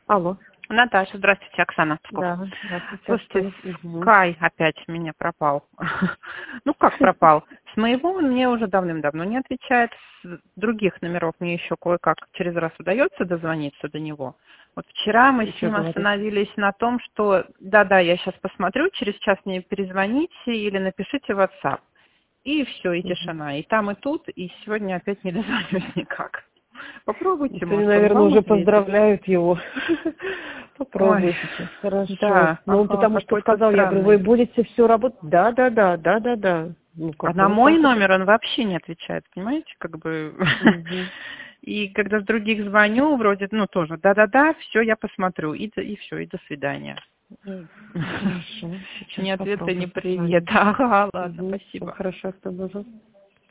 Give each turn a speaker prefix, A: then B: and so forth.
A: Алло.
B: Наташа, здравствуйте, Оксана Псков.
A: Да, здравствуйте.
B: Слушайте, Скай опять у меня пропал. Ну как пропал? С моего он мне уже давным-давно не отвечает. С других номеров мне еще кое-как через раз удается дозвониться до него. Вот вчера мы с ним остановились на том, что да-да, я сейчас посмотрю, через час мне перезвоните или напишите в WhatsApp. И все, и тишина. И там, и тут, и сегодня опять не дозвонюсь никак. Попробуйте,
A: может, наверное, уже
B: ответит.
A: Поздравляют его. Попробуйте. Хорошо.
B: Да,
A: ну, потому что сказал, я говорю, вы будете все работать? Да. Ну,
B: а на мой номер он вообще не отвечает, понимаете, как бы. И когда с других звоню, вроде, ну, тоже, да, все, я посмотрю, и все, и до свидания.
A: Хорошо.
B: Ни ответа, ни привет. Ага, ладно, спасибо.
A: Хорошо, что было.